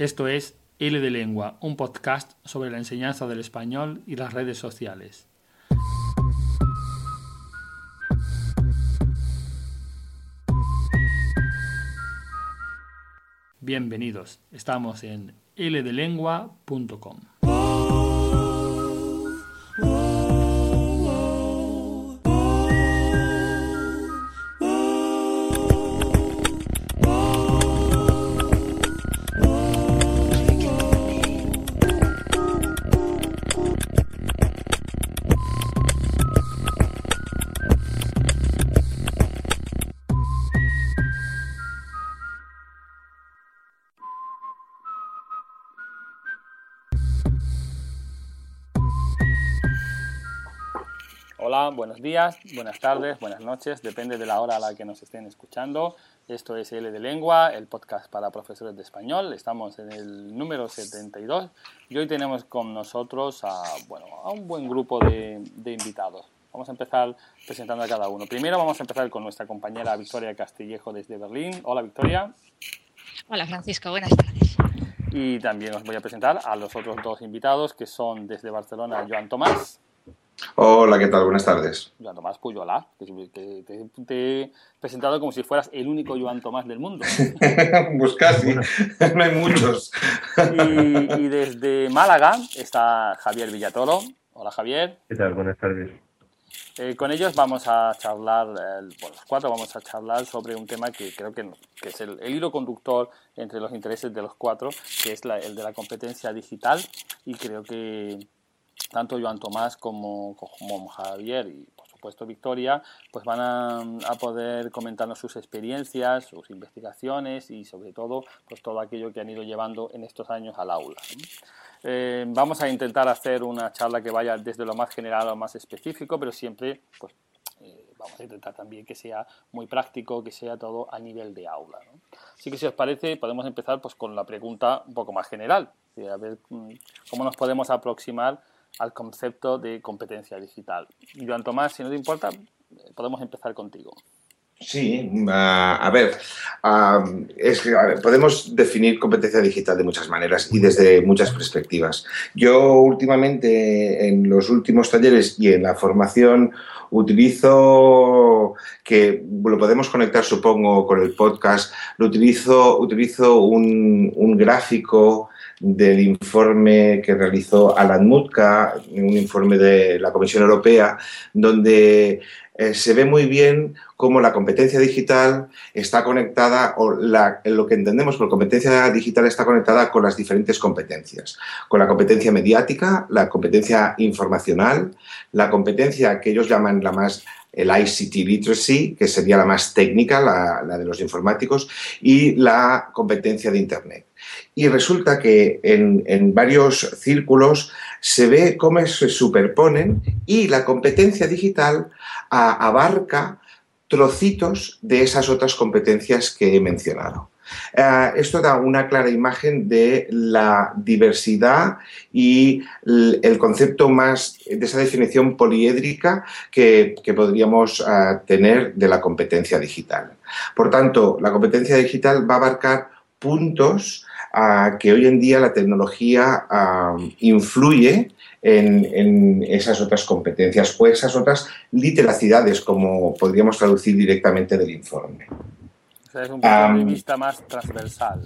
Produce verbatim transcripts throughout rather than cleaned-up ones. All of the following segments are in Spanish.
Esto es L de Lengua, un podcast sobre la enseñanza del español y las redes sociales. Bienvenidos, estamos en ele de lengua punto com. Hola, buenos días, buenas tardes, buenas noches, depende de la hora a la que nos estén escuchando. Esto es L de Lengua, el podcast para profesores de español. Estamos en el número setenta y dos y hoy tenemos con nosotros a, bueno, a un buen grupo de, de invitados. Vamos a empezar presentando a cada uno. Primero vamos a empezar con nuestra compañera Victoria Castillejo desde Berlín. Hola, Victoria. Hola, Francisco, buenas tardes. Y también os voy a presentar a los otros dos invitados que son desde Barcelona, Joan Tomás. Hola, ¿qué tal? Buenas tardes. Joan Tomás Puyola, que te, te, te he presentado como si fueras el único Joan Tomás del mundo. Pues casi, no hay muchos. Y, y desde Málaga está Javier Villatoro. Hola, Javier. ¿Qué tal? Buenas tardes. Eh, con ellos vamos a charlar, eh, bueno, los cuatro vamos a charlar sobre un tema que creo que, que es el, el hilo conductor entre los intereses de los cuatro, que es la, el de la competencia digital, y creo que tanto Joan Tomás como, como Javier y por supuesto Victoria pues van a, a poder comentarnos sus experiencias, sus investigaciones y sobre todo pues todo aquello que han ido llevando en estos años al aula. Eh, vamos a intentar hacer una charla que vaya desde lo más general a lo más específico, pero siempre pues eh, vamos a intentar también que sea muy práctico, que sea todo a nivel de aula, ¿no? Así que si os parece podemos empezar pues con la pregunta un poco más general, a ver cómo nos podemos aproximar al concepto de competencia digital. Joan Tomás, si no te importa, podemos empezar contigo. Sí, uh, a ver, uh, es que, a ver, podemos definir competencia digital de muchas maneras y desde muchas perspectivas. Yo últimamente, en los últimos talleres y en la formación, utilizo, que lo podemos conectar supongo con el podcast, lo utilizo, utilizo un, un gráfico del informe que realizó Alan Mutka, un informe de la Comisión Europea, donde eh, se ve muy bien cómo la competencia digital está conectada, o la, lo que entendemos por competencia digital está conectada con las diferentes competencias, con la competencia mediática, la competencia informacional, la competencia que ellos llaman la más el I C T literacy, que sería la más técnica, la, la de los informáticos, y la competencia de Internet. Y resulta que en, en varios círculos se ve cómo se superponen y la competencia digital a, abarca trocitos de esas otras competencias que he mencionado. Uh, esto da una clara imagen de la diversidad y el concepto más de esa definición poliédrica que, que podríamos uh, tener de la competencia digital. Por tanto, la competencia digital va a abarcar puntos uh, que hoy en día la tecnología uh, influye En, en esas otras competencias o esas otras literacidades, como podríamos traducir directamente del informe. O sea, es un punto um, de vista más transversal.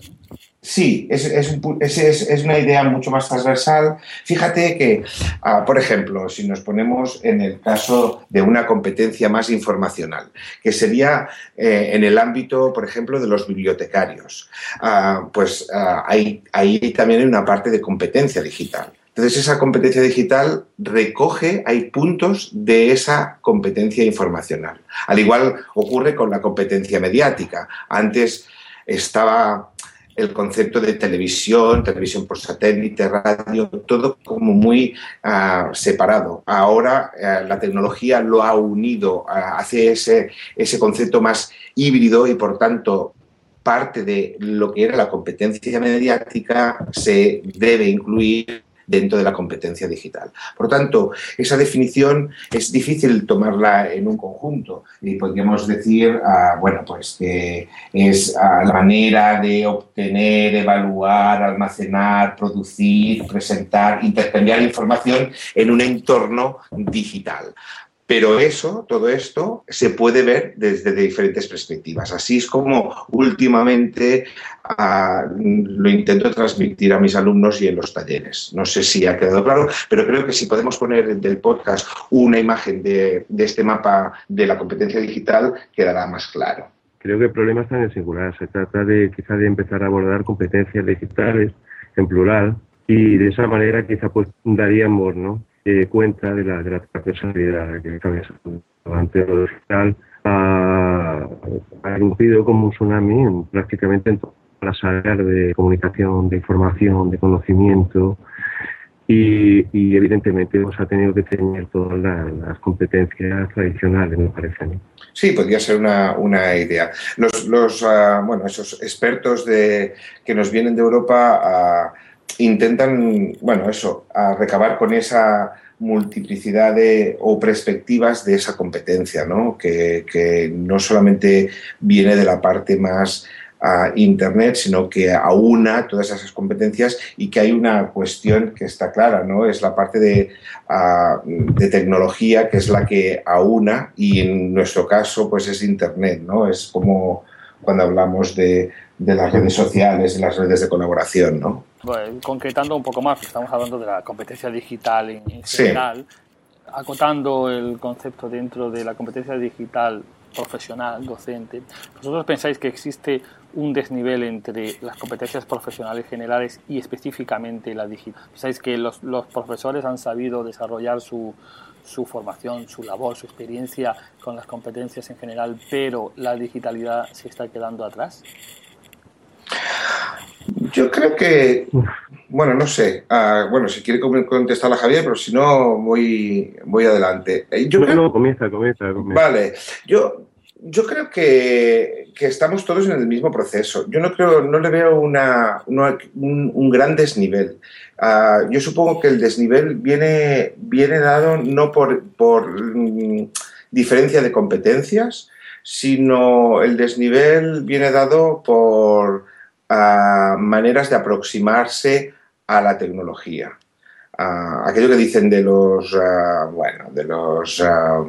Sí, es, es, es, es una idea mucho más transversal. Fíjate que, uh, por ejemplo, si nos ponemos en el caso de una competencia más informacional, que sería eh, en el ámbito, por ejemplo, de los bibliotecarios, uh, pues uh, hay, ahí también hay una parte de competencia digital. Entonces, esa competencia digital recoge, hay puntos de esa competencia informacional. Al igual ocurre con la competencia mediática. Antes estaba el concepto de televisión, televisión por satélite, radio, todo como muy uh, separado. Ahora uh, la tecnología lo ha unido, uh, hace ese, ese concepto más híbrido y, por tanto, parte de lo que era la competencia mediática se debe incluir dentro de la competencia digital. Por lo tanto, esa definición es difícil tomarla en un conjunto y podríamos decir, uh, bueno, pues que es uh, la manera de obtener, evaluar, almacenar, producir, presentar, intercambiar información en un entorno digital. Pero eso, todo esto, se puede ver desde diferentes perspectivas. Así es como últimamente uh, lo intento transmitir a mis alumnos y en los talleres. No sé si ha quedado claro, pero creo que si podemos poner del podcast una imagen de, de este mapa de la competencia digital, quedará más claro. Creo que el problema está en el singular. Se trata de quizás de empezar a abordar competencias digitales en plural y de esa manera quizá pues daríamos, ¿no?, Eh, cuenta de la, de la transversalidad que cabe ante lo digital ha, ha irrumpido como un tsunami en, prácticamente en todas las áreas de comunicación, de información, de conocimiento y, y evidentemente pues, ha tenido que tener todas las, las competencias tradicionales, me parece, ¿no? Sí, podría ser una, una idea. Los, los uh, bueno, esos expertos de, que nos vienen de Europa uh, intentan, bueno, eso, a recabar con esa multiplicidad de, o perspectivas de esa competencia, ¿no? Que, que no solamente viene de la parte más uh, Internet, sino que aúna todas esas competencias y que hay una cuestión que está clara, ¿no? Es la parte de, uh, de tecnología que es la que aúna y en nuestro caso pues es Internet, ¿no? Es como cuando hablamos de, de las redes sociales y las redes de colaboración, ¿no? Bueno, concretando un poco más, estamos hablando de la competencia digital en, en general, sí. Acotando el concepto dentro de la competencia digital profesional, docente, ¿vosotros pensáis que existe un desnivel entre las competencias profesionales generales y específicamente la digital? ¿Pensáis que los, los profesores han sabido desarrollar su, su formación, su labor, su experiencia con las competencias en general, pero la digitalidad se está quedando atrás? Yo creo que, bueno, no sé, uh, bueno, si quiere contestar a Javier, pero si no, voy, voy adelante. Yo no, creo... no, comienza, comienza, comienza. Vale, yo, yo creo que, que estamos todos en el mismo proceso. Yo no creo, no le veo una, una, un, un gran desnivel. Uh, yo supongo que el desnivel viene, viene dado no por, por mm, diferencia de competencias, sino el desnivel viene dado por Uh, maneras de aproximarse a la tecnología. Uh, aquello que dicen de los, uh, bueno, de los, uh,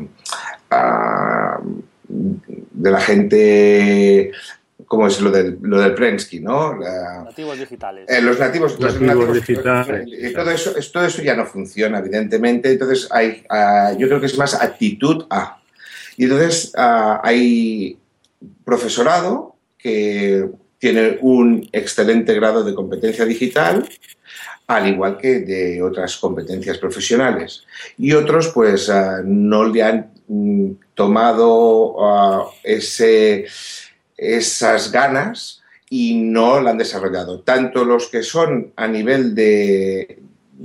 uh, de la gente, ¿cómo es lo del, lo del Prensky, ¿no? La, nativos digitales. Eh, los nativos, los nativos, nativos digitales. Y todo eso, todo eso ya no funciona, evidentemente. Entonces, hay, uh, yo creo que es más actitud a. Y entonces uh, hay profesorado que tiene un excelente grado de competencia digital, al igual que de otras competencias profesionales. Y otros, pues, uh, no le han mm, tomado uh, ese, esas ganas y no la han desarrollado. Tanto los que son a nivel de,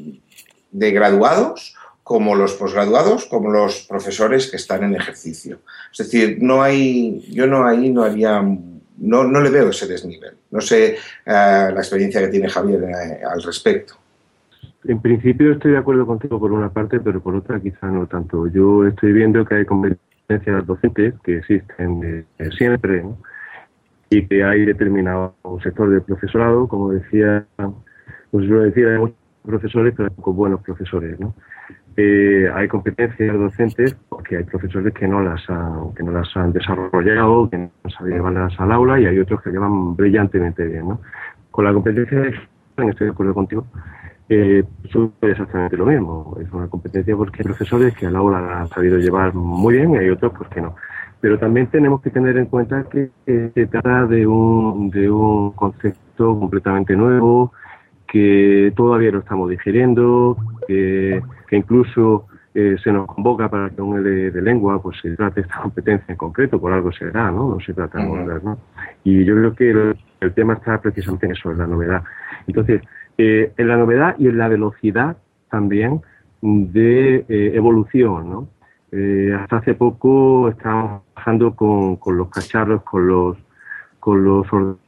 de graduados, como los posgraduados, como los profesores que están en ejercicio. Es decir, no hay, yo no ahí no haría... No, no le veo ese desnivel. No sé uh, la experiencia que tiene Javier uh, al respecto. En principio estoy de acuerdo contigo por una parte, pero por otra quizá no tanto. Yo estoy viendo que hay competencias docentes que existen eh, siempre, ¿no? Y que hay determinado sector del profesorado, como decía, pues suelo decir, hay muchos profesores, pero hay pocos buenos profesores, ¿no? Eh, hay competencias docentes porque hay profesores que no las han, que no las han desarrollado, que no han sabido llevarlas al aula, y hay otros que llevan brillantemente bien, ¿no? Con la competencia de estoy de acuerdo contigo, eh, sucede exactamente lo mismo. Es una competencia porque hay profesores que al aula la han sabido llevar muy bien y hay otros pues que no. Pero también tenemos que tener en cuenta que eh, se trata de un, de un concepto completamente nuevo, que todavía lo estamos digiriendo, que, que incluso eh, se nos convoca para que un L de lengua pues se trate esta competencia en concreto, por algo será, ¿no? No se trata de abordar, ¿no? Y yo creo que el, el tema está precisamente en eso, en la novedad. Entonces, eh, en la novedad y en la velocidad también de eh, evolución, ¿no? Eh, hasta hace poco estábamos trabajando con, con los cacharros, con los, con los ordenadores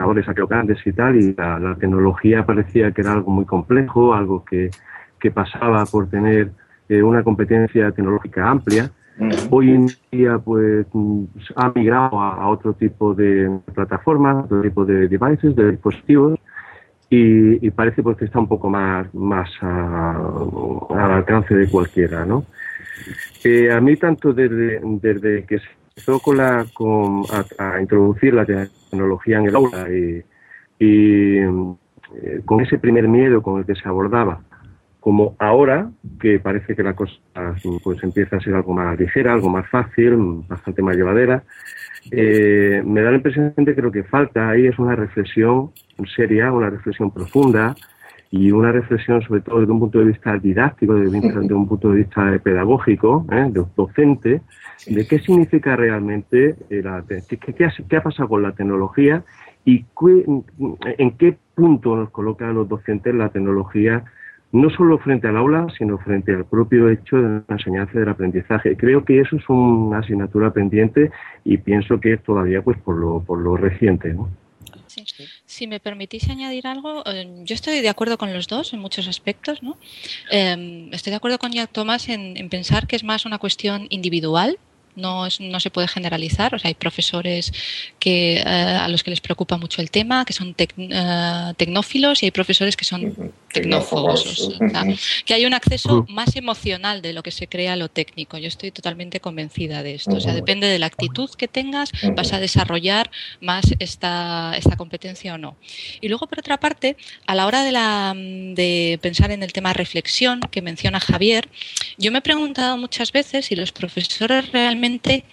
ordenadores aquellos grandes y tal, y la, la tecnología parecía que era algo muy complejo, algo que, que pasaba por tener eh, una competencia tecnológica amplia. Hoy en día pues ha migrado a, a otro tipo de plataformas, otro tipo de devices, de dispositivos, y, y parece pues que está un poco más, más a, al alcance de cualquiera, ¿no? Eh, a mí tanto desde, desde que se empezó con la, con, a, a introducir la tecnología en el aula y, y eh, con ese primer miedo con el que se abordaba, como ahora, que parece que la cosa pues empieza a ser algo más ligera, algo más fácil, bastante más llevadera, eh, me da la impresión de que lo que falta ahí es una reflexión seria, una reflexión profunda y una reflexión sobre todo desde un punto de vista didáctico, desde, desde un punto de vista pedagógico, ¿eh? de docente, de qué significa realmente, la, qué, qué, ha, qué ha pasado con la tecnología y qué, en qué punto nos coloca a los docentes la tecnología, no solo frente al aula, sino frente al propio hecho de la enseñanza y del aprendizaje. Creo que eso es una asignatura pendiente y pienso que es todavía pues por lo, por lo reciente, ¿no? Sí. Si me permitís añadir algo, eh, yo estoy de acuerdo con los dos en muchos aspectos, ¿no? Eh, estoy de acuerdo con Jack Thomas en, en pensar que es más una cuestión individual. No, es, no se puede generalizar, o sea, hay profesores que, uh, a los que les preocupa mucho el tema, que son tec, uh, tecnófilos, y hay profesores que son tecnófobos, o sea, que hay un acceso más emocional de lo que se crea a lo técnico. Yo estoy totalmente convencida de esto, o sea, depende de la actitud que tengas, vas a desarrollar más esta, esta competencia o no. Y luego, por otra parte, a la hora de, la, de pensar en el tema reflexión que menciona Javier, yo me he preguntado muchas veces si los profesores realmente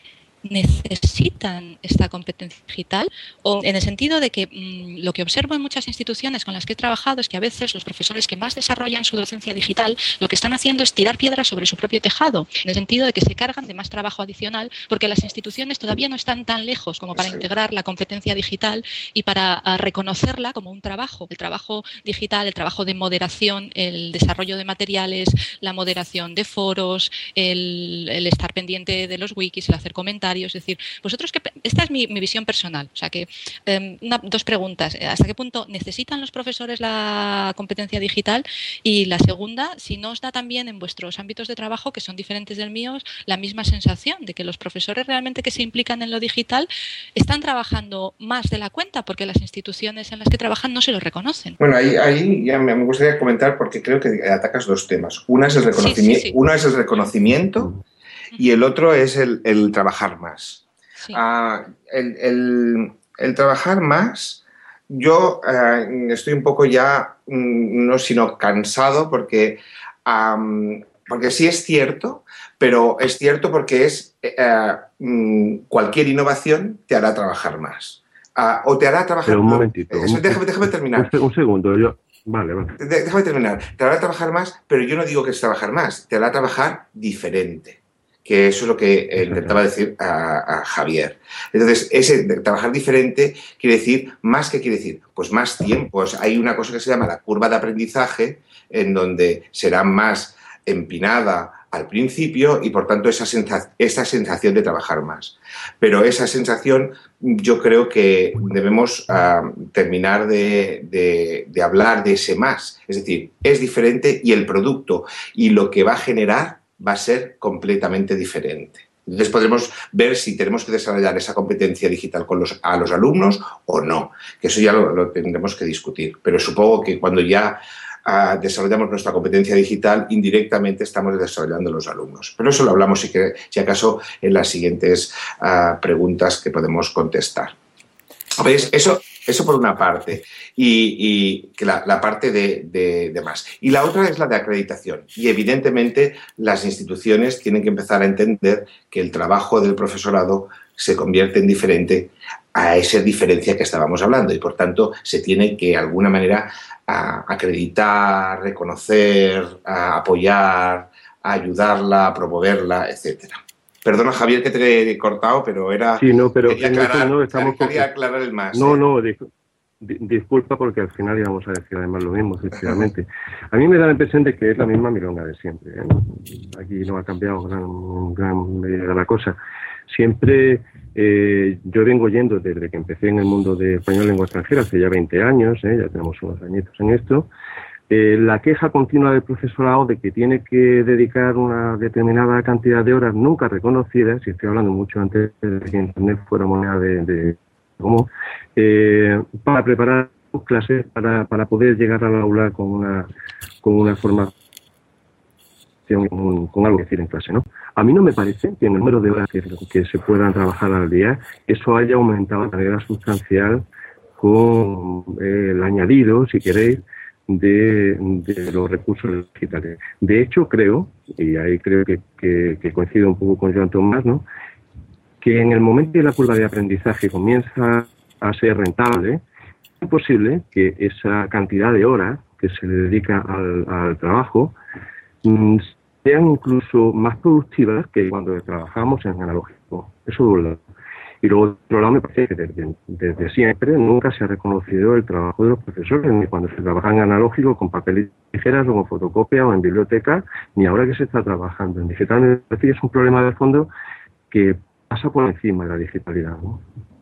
necesitan esta competencia digital, o en el sentido de que mmm, lo que observo en muchas instituciones con las que he trabajado es que a veces los profesores que más desarrollan su docencia digital lo que están haciendo es tirar piedras sobre su propio tejado, en el sentido de que se cargan de más trabajo adicional porque las instituciones todavía no están tan lejos como para integrar la competencia digital y para uh, reconocerla como un trabajo, el trabajo digital, el trabajo de moderación, el desarrollo de materiales, la moderación de foros, el, el estar pendiente de los wikis, el hacer comentarios. Es decir, vosotros que esta es mi, mi visión personal, o sea que eh, una, dos preguntas: ¿hasta qué punto necesitan los profesores la competencia digital? Y la segunda, si no os da también en vuestros ámbitos de trabajo, que son diferentes del mío, la misma sensación de que los profesores realmente que se implican en lo digital están trabajando más de la cuenta porque las instituciones en las que trabajan no se lo reconocen. Bueno, ahí, ahí ya me gustaría comentar porque creo que atacas dos temas. Una es el reconocimiento, sí, sí, sí. Uno es el reconocimiento y el otro es el, el trabajar más. Sí. Uh, el, el, el trabajar más, yo uh, estoy un poco ya, um, no sino cansado, porque, um, porque sí es cierto, pero es cierto porque es uh, um, cualquier innovación te hará trabajar más. Uh, o te hará trabajar... Pero un momentito. Eso, un, déjame, déjame terminar. Un, un segundo, yo... Vale, vale. Déjame terminar. Te hará trabajar más, pero yo no digo que es trabajar más, te hará trabajar diferente. Que eso es lo que eh, intentaba decir a, a Javier. Entonces, ese de trabajar diferente quiere decir, ¿más qué quiere decir? Pues más tiempo. Hay una cosa que se llama la curva de aprendizaje, en donde será más empinada al principio y, por tanto, esa, sensa esa sensación de trabajar más. Pero esa sensación yo creo que debemos uh, terminar de, de, de hablar de ese más. Es decir, es diferente y el producto y lo que va a generar va a ser completamente diferente. Entonces podremos ver si tenemos que desarrollar esa competencia digital con los, a los alumnos o no, que eso ya lo, lo tendremos que discutir. Pero supongo que cuando ya uh, desarrollamos nuestra competencia digital, indirectamente estamos desarrollando los alumnos. Pero eso lo hablamos, si, que, si acaso, en las siguientes uh, preguntas que podemos contestar. ¿Ves? Eso, eso por una parte, y, y que la, la parte de, de, de más. Y la otra es la de acreditación. Y evidentemente las instituciones tienen que empezar a entender que el trabajo del profesorado se convierte en diferente a esa diferencia que estábamos hablando y, por tanto, se tiene que, de alguna manera, a, acreditar, reconocer, a apoyar, a ayudarla, a promoverla, etcétera. Perdona, Javier, que te he cortado, pero era... Sí, no, pero quería aclarar, no, estamos quería aclarar el más. No, ¿eh? no, dis, disculpa porque al final íbamos a decir además lo mismo, efectivamente. A mí me da la impresión de que es la misma milonga de siempre, ¿eh? Aquí no ha cambiado gran, gran medida la cosa. Siempre, eh, yo vengo yendo desde que empecé en el mundo de español lengua extranjera, hace ya veinte años, eh, ya tenemos unos añitos en esto, eh, la queja continua del profesorado de que tiene que dedicar una determinada cantidad de horas nunca reconocidas, y estoy hablando mucho antes de que Internet fuera moneda de, de común, eh, para preparar sus clases, para, para poder llegar al aula con una, con una formación, con, con algo que decir en clase, ¿no? A mí no me parece que en el número de horas que, que se puedan trabajar al día, eso haya aumentado de manera sustancial con eh, el añadido, si queréis, de, de los recursos digitales. De hecho, creo, y ahí creo que, que, que coincido un poco con Joan Tomàs, ¿no?, que en el momento que la curva de aprendizaje comienza a ser rentable, es posible que esa cantidad de horas que se le dedica al, al trabajo mmm, sean incluso más productivas que cuando trabajamos en analógico. Eso de un lado. Y luego, de otro lado, me parece que desde, desde siempre nunca se ha reconocido el trabajo de los profesores, ni cuando se trabaja en analógico con papel y tijeras o con fotocopia o en biblioteca, ni ahora que se está trabajando en digital. Me parece que es un problema de fondo que pasa por encima de la digitalidad, ¿no?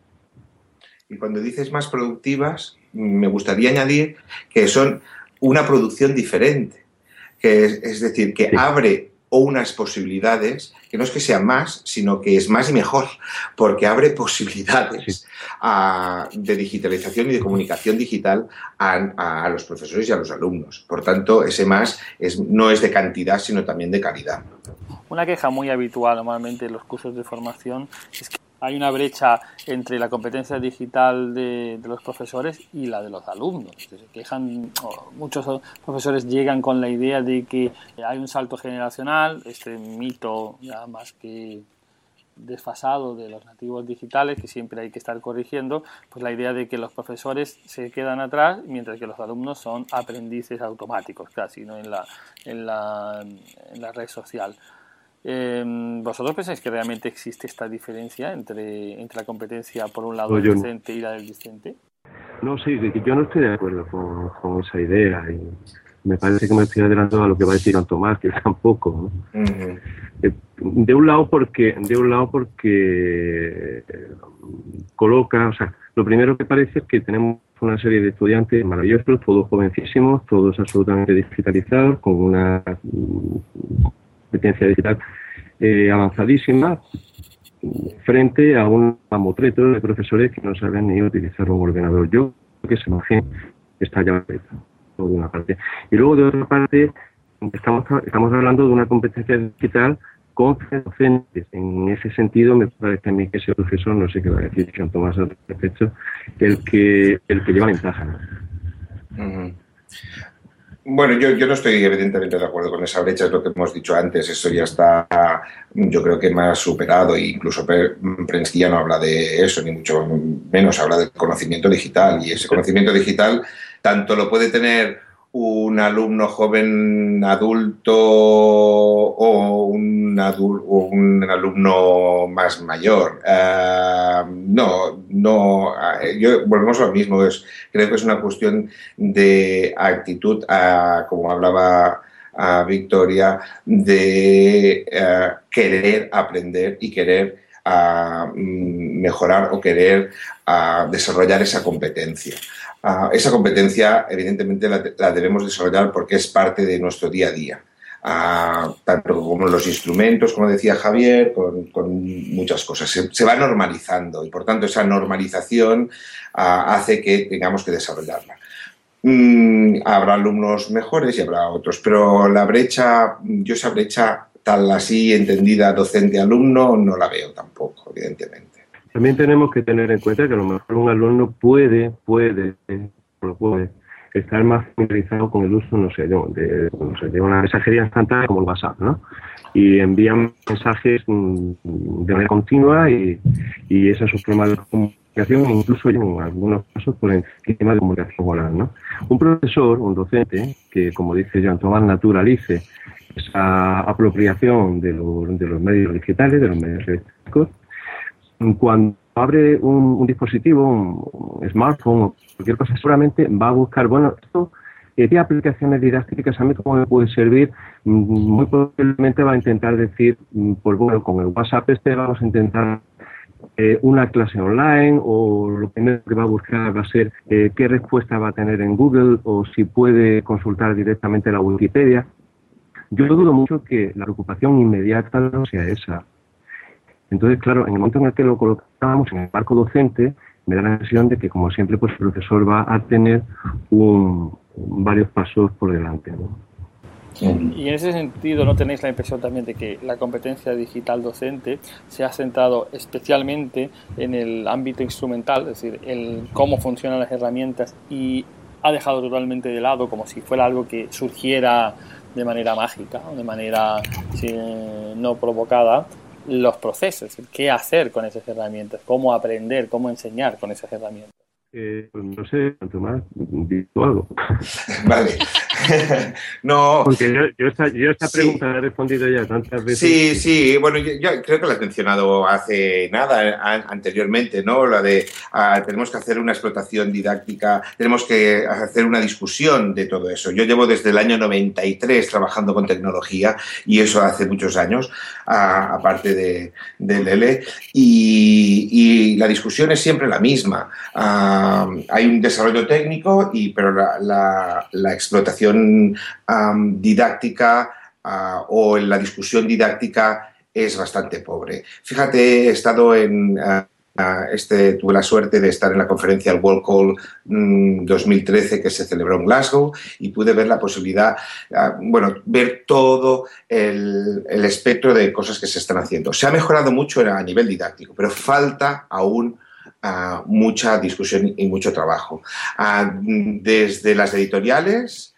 Y cuando dices más productivas, me gustaría añadir que son una producción diferente, que es, es decir, que sí. abre unas posibilidades, que no es que sea más, sino que es más y mejor, porque abre posibilidades sí. a, de digitalización y de comunicación digital a, a los profesores y a los alumnos. Por tanto, ese más es, no es de cantidad, sino también de calidad. Una queja muy habitual normalmente en los cursos de formación es que hay una brecha entre la competencia digital de, de los profesores y la de los alumnos. Se quejan, muchos profesores llegan con la idea de que hay un salto generacional, este mito ya más que desfasado de los nativos digitales, que siempre hay que estar corrigiendo, pues la idea de que los profesores se quedan atrás mientras que los alumnos son aprendices automáticos casi, ¿no?, en la, en la, en la red social. Eh, ¿Vosotros pensáis que realmente existe esta diferencia entre, entre la competencia por un lado no, del yo docente no. y la del discente? No, sí, yo no estoy de acuerdo con, con esa idea y me parece que me estoy adelantando a lo que va a decir Joan Tomàs, que tampoco, ¿no? Uh-huh. eh, de un lado porque de un lado porque eh, coloca, o sea, lo primero que parece es que tenemos una serie de estudiantes maravillosos, todos jovencísimos, todos absolutamente digitalizados, con una competencia digital eh, avanzadísima, frente a un mamotreto de profesores que no saben ni utilizar un ordenador. Yo creo que esa imagen está ya de una parte. Y luego, de otra parte, estamos, estamos hablando de una competencia digital con docentes. En ese sentido, me parece a mí que ese profesor, no sé qué va a decir Joan Tomàs al respecto, el que, el que lleva ventaja, ¿no? Uh-huh. Bueno, yo, yo no estoy evidentemente de acuerdo con esa brecha, es lo que hemos dicho antes, eso ya está, yo creo que más superado, e incluso Prensky ya no habla de eso, ni mucho menos habla del conocimiento digital, y ese conocimiento digital tanto lo puede tener un alumno joven adulto o un, adul- o un alumno más mayor. Uh, no, no, yo volvemos a lo mismo, es, creo que es una cuestión de actitud, uh, como hablaba uh, Victoria, de uh, querer aprender y querer uh, mejorar o querer uh, desarrollar esa competencia. Uh, esa competencia, evidentemente, la, la debemos desarrollar porque es parte de nuestro día a día. Uh, tanto como los instrumentos, como decía Javier, con, con muchas cosas. Se, se va normalizando y, por tanto, esa normalización uh, hace que tengamos que desarrollarla. Mm, habrá alumnos mejores y habrá otros, pero la brecha, yo esa brecha tal así entendida docente-alumno no la veo tampoco, evidentemente. También tenemos que tener en cuenta que a lo mejor un alumno puede, puede, no puede estar más familiarizado con el uso, no sé, de, de, no sé, de una mensajería instantánea como el WhatsApp, ¿no? Y envían mensajes de manera continua y, y esos son problemas de comunicación, incluso en algunos casos por encima de comunicación oral, ¿no? Un profesor, un docente, que como dice Joan Tomàs, naturalice esa apropiación de los, de los medios digitales, de los medios electrónicos, cuando abre un, un dispositivo, un, un smartphone o cualquier cosa, seguramente va a buscar, bueno, esto eh, ¿qué aplicaciones didácticas a mí cómo me puede servir? Muy probablemente va a intentar decir, pues bueno, con el WhatsApp este vamos a intentar eh, una clase online, o lo primero que va a buscar va a ser eh, qué respuesta va a tener en Google, o si puede consultar directamente la Wikipedia. Yo dudo mucho que la preocupación inmediata no sea esa. Entonces, claro, en el momento en el que lo colocamos en el marco docente, me da la impresión de que, como siempre, pues el profesor va a tener un, varios pasos por delante, ¿no? Y en ese sentido, ¿no tenéis la impresión también de que la competencia digital docente se ha centrado especialmente en el ámbito instrumental, es decir, el cómo funcionan las herramientas, y ha dejado totalmente de lado, como si fuera algo que surgiera de manera mágica o de manera sí, no provocada, los procesos, qué hacer con esas herramientas, cómo aprender, cómo enseñar con esas herramientas? Eh, pues no sé, Tomás, digo algo. Vale. No. Porque yo, yo, esta, yo esta pregunta sí. la he respondido ya tantas veces. Sí, sí. Bueno, yo, yo creo que la has mencionado hace nada, a, anteriormente, ¿no? La de uh, tenemos que hacer una explotación didáctica, tenemos que hacer una discusión de todo eso. Yo llevo desde el año noventa y tres trabajando con tecnología, y eso hace muchos años, uh, aparte de, de Lele, y, y la discusión es siempre la misma. Uh, Uh, hay un desarrollo técnico, y, pero la, la, la explotación um, didáctica uh, o la discusión didáctica es bastante pobre. Fíjate, he estado en... Uh, uh, este, tuve la suerte de estar en la conferencia del World Call um, dos mil trece, que se celebró en Glasgow, y pude ver la posibilidad, uh, bueno, ver todo el, el espectro de cosas que se están haciendo. Se ha mejorado mucho a nivel didáctico, pero falta aún Uh, mucha discusión y mucho trabajo. Uh, desde las editoriales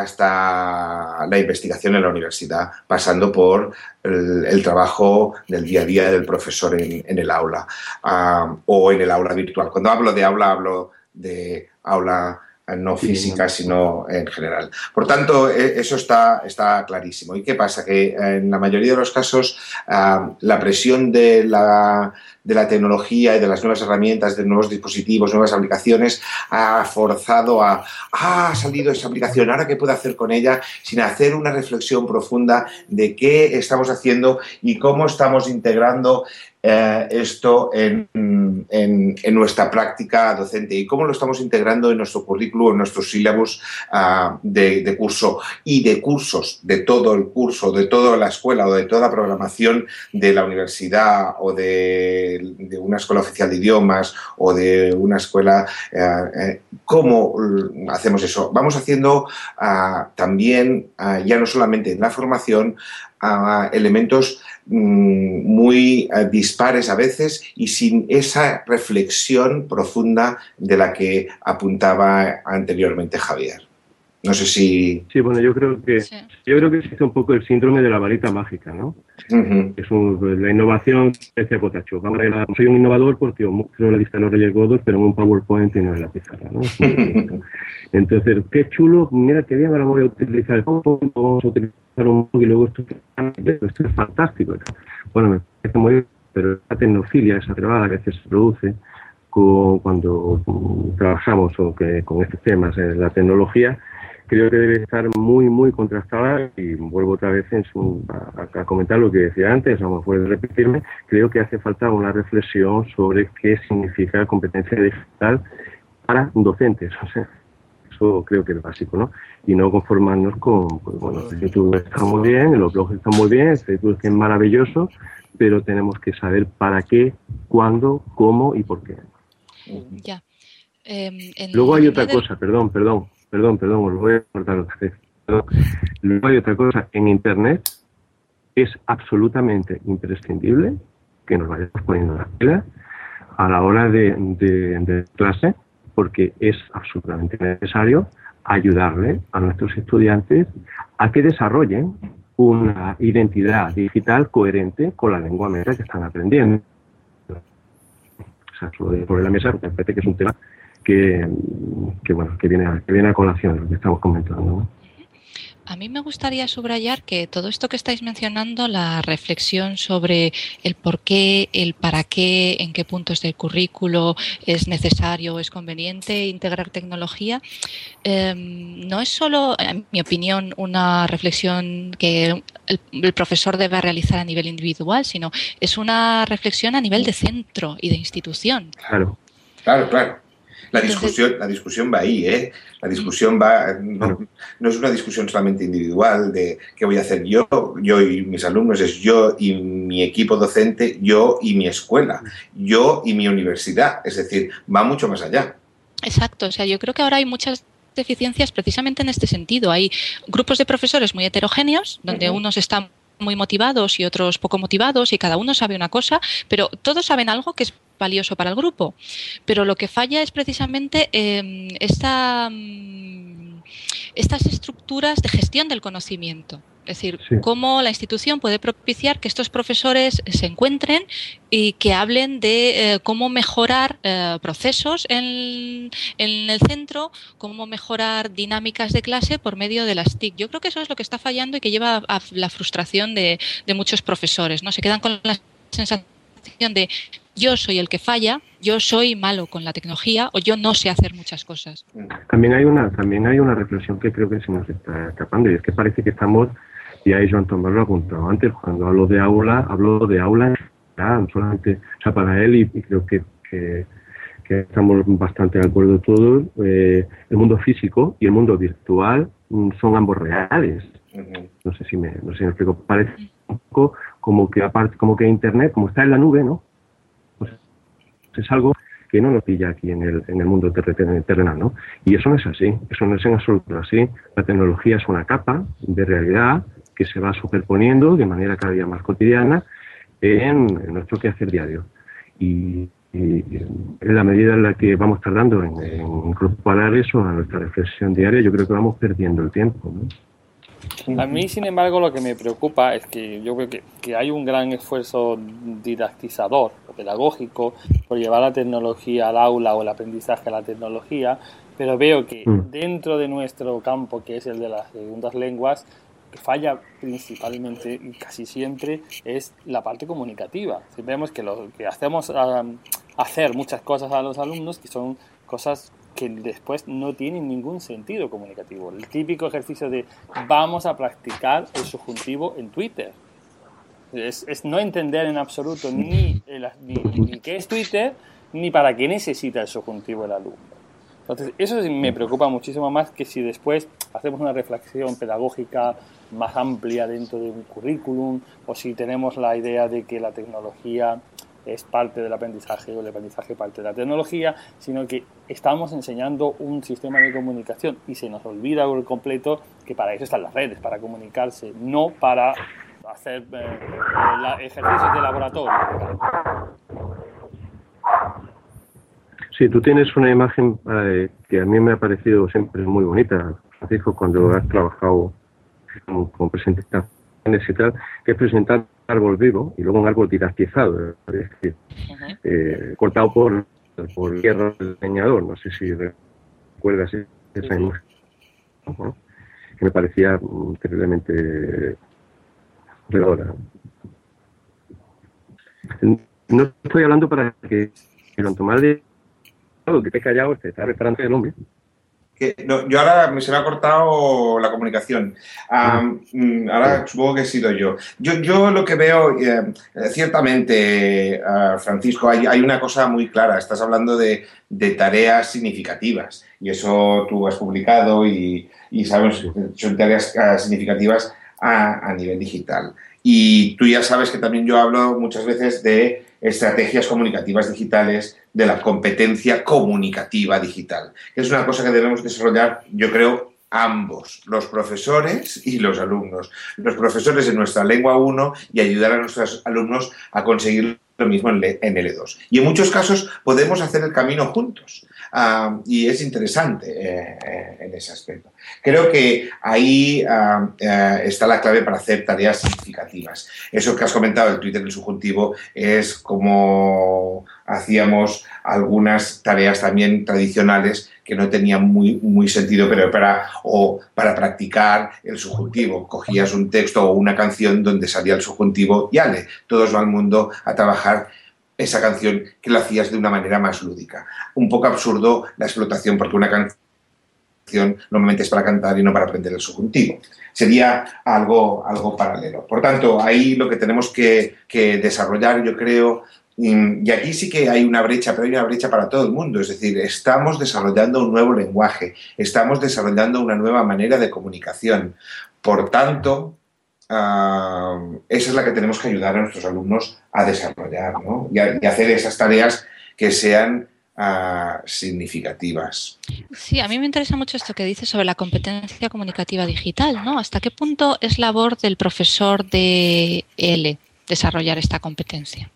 hasta la investigación en la universidad, pasando por el, el trabajo del día a día del profesor en, en el aula uh, o en el aula virtual. Cuando hablo de aula, hablo de aula no física, sino en general. Por tanto, eso está, está clarísimo. ¿Y qué pasa? Que en la mayoría de los casos uh, la presión de la, de la tecnología y de las nuevas herramientas, de nuevos dispositivos, nuevas aplicaciones, ha forzado a ah, ha salido esa aplicación, ¿ahora qué puedo hacer con ella? Sin hacer una reflexión profunda de qué estamos haciendo y cómo estamos integrando Eh, esto en, en, en nuestra práctica docente, y cómo lo estamos integrando en nuestro currículo, en nuestros sílabos uh, de, de curso y de cursos, de todo el curso, de toda la escuela o de toda programación de la universidad o de, de una escuela oficial de idiomas o de una escuela. Uh, eh, ¿Cómo hacemos eso? Vamos haciendo uh, también, uh, ya no solamente en la formación, uh, elementos muy uh, dispares a veces y sin esa reflexión profunda de la que apuntaba anteriormente Javier. No sé si... Sí, bueno, yo creo que sí. yo creo que existe un poco el síndrome de la varita mágica, ¿no? Uh-huh. Es un, la innovación, decía Potacho. Vamos a ver, soy un innovador porque muestro la lista de los Reyes Godos, pero en un PowerPoint y no en la pizarra, ¿no? Entonces, qué chulo, mira qué bien, ahora voy a utilizar el PowerPoint, vamos a utilizar un y luego esto, esto es fantástico. Bueno, me parece muy bien, pero la tecnofilia, esa trabada que a veces se produce con, cuando trabajamos o que, con estos temas en la tecnología, creo que debe estar muy, muy contrastada, y vuelvo otra vez en su, a, a comentar lo que decía antes, a lo mejor de repetirme. Creo que hace falta una reflexión sobre qué significa competencia digital para docentes, o sea, eso creo que es básico, ¿no? Y no conformarnos con, pues bueno, YouTube está muy bien, los blogs están muy bien, Facebook es maravilloso, pero tenemos que saber para qué, cuándo, cómo y por qué. Ya. Eh, Luego hay otra cosa, perdón, perdón. Perdón, perdón, os lo voy a cortar otra vez. Luego hay otra cosa. En Internet es absolutamente imprescindible que nos vayamos poniendo las pilas a la hora de, de, de clase, porque es absolutamente necesario ayudarle a nuestros estudiantes a que desarrollen una identidad digital coherente con la lengua media que están aprendiendo. O sea, sobre, sobre la mesa, porque me parece que es un tema que, que bueno, que viene a, que viene a colación lo que estamos comentando, ¿no? A mí me gustaría subrayar que todo esto que estáis mencionando, la reflexión sobre el por qué, el para qué, en qué puntos del currículo es necesario o es conveniente integrar tecnología, eh, no es solo, en mi opinión, una reflexión que el, el profesor debe realizar a nivel individual, sino es una reflexión a nivel de centro y de institución. Claro, claro, claro. La discusión, la discusión va ahí, ¿eh? La discusión va, no, no es una discusión solamente individual de qué voy a hacer yo, yo y mis alumnos, es yo y mi equipo docente, yo y mi escuela, yo y mi universidad. Es decir, va mucho más allá. Exacto, o sea, yo creo que ahora hay muchas deficiencias precisamente en este sentido. Hay grupos de profesores muy heterogéneos, donde uh-huh. unos están muy motivados y otros poco motivados y cada uno sabe una cosa, pero todos saben algo que es valioso para el grupo. Pero lo que falla es precisamente eh, esta, estas estructuras de gestión del conocimiento. Es decir, sí. cómo la institución puede propiciar que estos profesores se encuentren y que hablen de eh, cómo mejorar eh, procesos en, en el centro, cómo mejorar dinámicas de clase por medio de las T I C. Yo creo que eso es lo que está fallando y que lleva a la frustración de, de muchos profesores, ¿no? Se quedan con la sensación de yo soy el que falla, yo soy malo con la tecnología o yo no sé hacer muchas cosas. También hay una, también hay una reflexión que creo que se nos está escapando y es que parece que estamos... Y ahí Joan Tomás lo ha apuntado antes, cuando hablo de aula, hablo de aula ya, solamente, o sea, para él, y, y creo que, que, que estamos bastante de acuerdo todos, eh, el mundo físico y el mundo virtual son ambos reales. Uh-huh. No sé si me, no sé si me explico, parece un poco como que aparte, como que Internet, como está en la nube, ¿no? Pues es algo que no nos pilla aquí en el, en el mundo terrenal, ¿no? Y eso no es así, eso no es en absoluto así. La tecnología es una capa de realidad que se va superponiendo de manera cada día más cotidiana en, en nuestro quehacer diario. Y, y en la medida en la que vamos tardando en, en incorporar eso a nuestra reflexión diaria, yo creo que vamos perdiendo el tiempo, ¿no? A mí, sin embargo, lo que me preocupa es que yo creo que, que hay un gran esfuerzo didactizador o pedagógico por llevar la tecnología al aula o el aprendizaje a la tecnología, pero veo que mm. dentro de nuestro campo, que es el de las segundas lenguas, que falla principalmente y casi siempre es la parte comunicativa. Si vemos que lo que hacemos um, hacer muchas cosas a los alumnos que son cosas que después no tienen ningún sentido comunicativo. El típico ejercicio de vamos a practicar el subjuntivo en Twitter. Es, es no entender en absoluto ni, el, ni, ni qué es Twitter ni para qué necesita el subjuntivo el alumno. Entonces, eso sí me preocupa muchísimo más que si después hacemos una reflexión pedagógica más amplia dentro de un currículum o si tenemos la idea de que la tecnología es parte del aprendizaje o el aprendizaje parte de la tecnología, sino que estamos enseñando un sistema de comunicación y se nos olvida por completo que para eso están las redes, para comunicarse, no para hacer eh, la, ejercicios de laboratorio. Sí, tú tienes una imagen eh, que a mí me ha parecido siempre muy bonita, Francisco, cuando has trabajado con, con presentaciones y tal, que es presentar un árbol vivo y luego un árbol didactizado, es decir, uh-huh. eh, cortado por, por hierro del leñador, no sé si recuerdas esa sí. imagen, ¿no? Que me parecía um, terriblemente reveladora. No estoy hablando para que Joan Tomás de que te he callado, te estaba preparando el hombre. Que, no, yo ahora se me ha cortado la comunicación. Um, ahora supongo que he sido yo. Yo, yo lo que veo, eh, ciertamente, uh, Francisco, hay, hay una cosa muy clara. Estás hablando de, de tareas significativas y eso tú has publicado y, y sabes, son tareas uh, significativas a, a nivel digital. Y tú ya sabes que también yo hablo muchas veces de estrategias comunicativas digitales, de la competencia comunicativa digital, que es una cosa que debemos desarrollar, yo creo, ambos, los profesores y los alumnos. Los profesores en nuestra lengua uno y ayudar a nuestros alumnos a conseguir lo mismo en L dos. Y en muchos casos podemos hacer el camino juntos. Uh, y es interesante eh, eh, en ese aspecto. Creo que ahí uh, uh, está la clave para hacer tareas significativas. Eso que has comentado, el Twitter del subjuntivo, es como hacíamos algunas tareas también tradicionales que no tenían muy, muy sentido, pero para, o para practicar el subjuntivo. Cogías un texto o una canción donde salía el subjuntivo y ale, todos van al mundo a trabajar esa canción, que lo hacías de una manera más lúdica. Un poco absurdo la explotación, porque una canción normalmente es para cantar y no para aprender el subjuntivo. Sería algo, algo paralelo. Por tanto, ahí lo que tenemos que, que desarrollar, yo creo, y aquí sí que hay una brecha, pero hay una brecha para todo el mundo. Es decir, estamos desarrollando un nuevo lenguaje, estamos desarrollando una nueva manera de comunicación. Por tanto, uh, esa es la que tenemos que ayudar a nuestros alumnos a desarrollar, ¿no? y, a, y hacer esas tareas que sean uh, significativas. Sí, a mí me interesa mucho esto que dices sobre la competencia comunicativa digital, ¿no? ¿Hasta qué punto es labor del profesor de E L desarrollar esta competencia?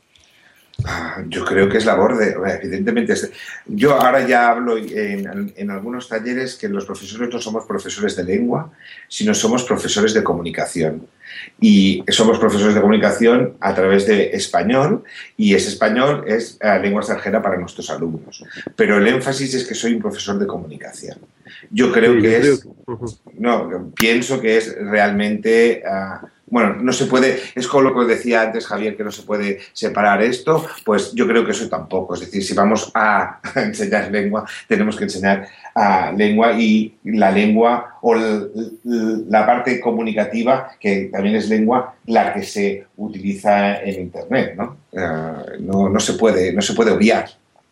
Yo creo que es labor de, evidentemente, yo ahora ya hablo en, en algunos talleres que los profesores no somos profesores de lengua, sino somos profesores de comunicación. Y somos profesores de comunicación a través de español, y ese español es uh, lengua extranjera para nuestros alumnos. Pero el énfasis es que soy un profesor de comunicación. Yo creo sí, que yo es, creo que... no, pienso que es realmente... Uh, Bueno, no se puede, es como lo que decía antes Javier, que no se puede separar esto, pues yo creo que eso tampoco. Es decir, si vamos a enseñar lengua, tenemos que enseñar uh, lengua, y la lengua o l, l, la parte comunicativa, que también es lengua, la que se utiliza en Internet, ¿no? Uh, no, no se puede, no se puede obviar.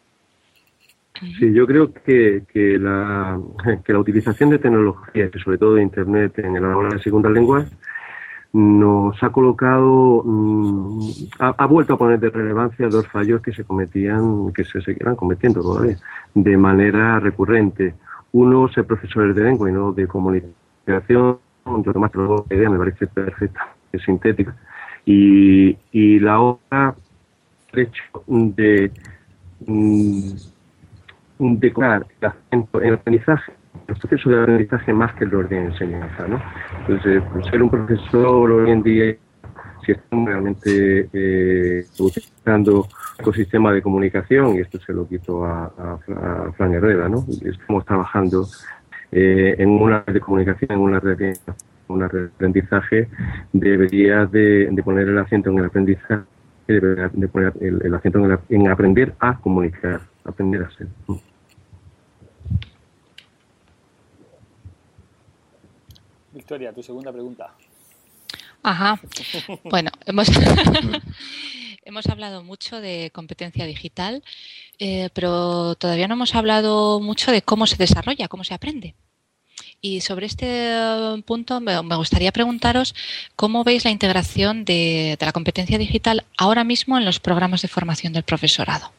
Sí, yo creo que, que, la, que la utilización de tecnologías, y sobre todo de Internet en el aula de segundas lenguas, nos ha colocado, mmm, ha, ha vuelto a poner de relevancia dos fallos que se cometían, que se seguirán cometiendo todavía, de manera recurrente. Uno, ser profesores de lengua y no de comunicación. Yo tomé la idea, me parece perfecta, es sintética. Y, y la otra, el hecho de, mmm, de colocar el acento en el aprendizaje, el proceso de aprendizaje más que el de enseñanza, ¿no? Entonces, pues, ser un profesor hoy en día, si estamos realmente eh, utilizando el ecosistema de comunicación, y esto se lo quito a, a, a Fran Herrera, ¿no? Estamos trabajando eh, en una red de comunicación, en una red de, una red de aprendizaje, debería de, de poner el acento en el aprendizaje, debería de poner el, el acento en, el, en aprender a comunicar, aprender a ser. Victoria, tu segunda pregunta. Ajá. Bueno, hemos, hemos hablado mucho de competencia digital, eh, pero todavía no hemos hablado mucho de cómo se desarrolla, cómo se aprende. Y sobre este punto me, me gustaría preguntaros cómo veis la integración de, de la competencia digital ahora mismo en los programas de formación del profesorado.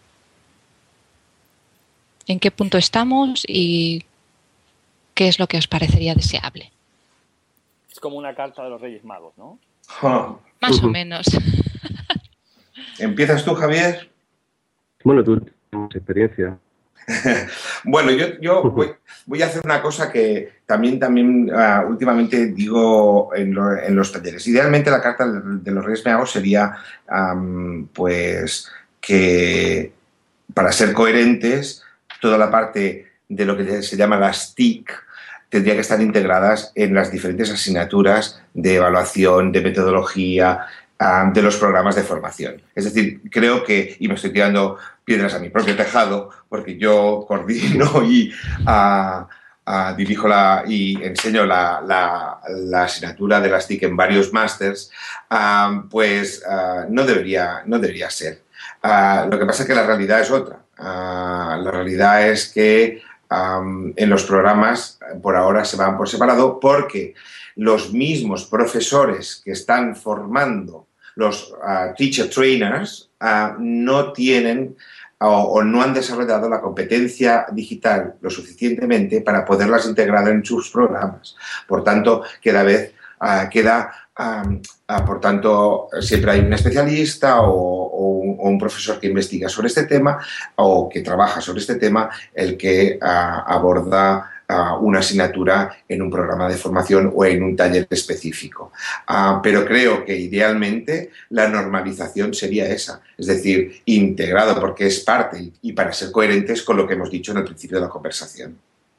¿En qué punto estamos y qué es lo que os parecería deseable? Es como una carta de los Reyes Magos, ¿no? Oh. Más uh-huh. o menos. ¿Empiezas tú, Javier? Bueno, tú tienes experiencia. Bueno, yo, yo voy, voy a hacer una cosa que también, también uh, últimamente digo en, lo, en los talleres. Idealmente la carta de los Reyes Magos sería um, pues que para ser coherentes toda la parte de lo que se llama las T I C tendría que estar integradas en las diferentes asignaturas de evaluación, de metodología, uh, de los programas de formación. Es decir, creo que, y me estoy tirando piedras a mi propio tejado, porque yo coordino y uh, uh, dirijo la, y enseño la, la, la asignatura de las T I C en varios másters, uh, pues uh, no, debería, no debería ser. Uh, lo que pasa es que la realidad es otra. Uh, la realidad es que Um, en los programas por ahora se van por separado, porque los mismos profesores que están formando, los uh, teacher trainers, uh, no tienen o, o no han desarrollado la competencia digital lo suficientemente para poderlas integrar en sus programas. Por tanto, cada vez uh, queda... Um, uh, por tanto, siempre hay un especialista o, o, un, o un profesor que investiga sobre este tema o que trabaja sobre este tema, el que uh, aborda uh, una asignatura en un programa de formación o en un taller específico. Uh, pero creo que idealmente la normalización sería esa, es decir, integrado, porque es parte y para ser coherentes con lo que hemos dicho en el principio de la conversación.